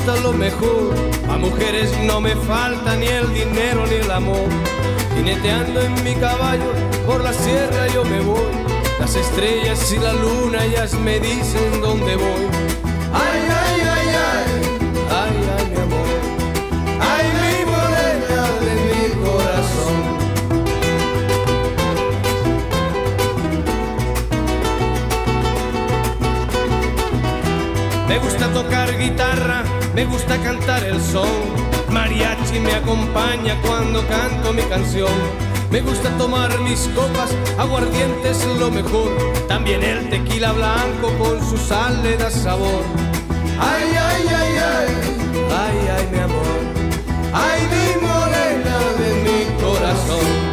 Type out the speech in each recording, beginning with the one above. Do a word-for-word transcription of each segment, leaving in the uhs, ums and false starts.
gusta lo mejor. A mujeres no me falta ni el dinero ni el amor. Jineteando en mi caballo por la sierra yo me voy. Las estrellas y la luna ellas me dicen dónde voy. Ay, ay, ay, ay, ay, ay, mi amor. Ay, mi morena de mi corazón. Me gusta tocar guitarra, me gusta cantar el son. Mariachi me acompaña cuando canto mi canción. Me gusta tomar mis copas, aguardiente es lo mejor. También el tequila blanco con su sal le da sabor. Ay, ay, ay, ay, ay, ay, mi amor. Ay, mi morena de mi corazón.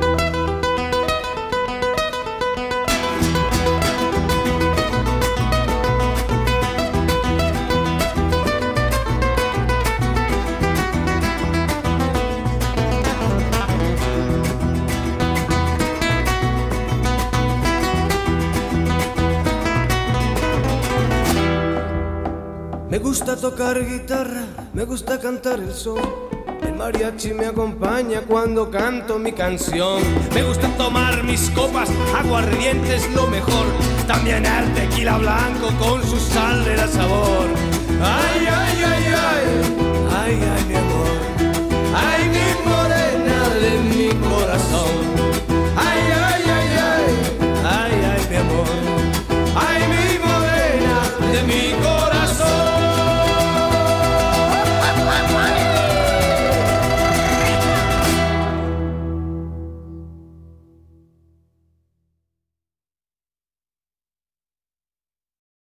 Me gusta tocar guitarra, me gusta cantar el son. El mariachi me acompaña cuando canto mi canción. Me gusta tomar mis copas, aguardiente es lo mejor. También el tequila blanco con su sal le da sabor. Ay, ay, ay, ay, ay, ay, mi amor. Ay, mi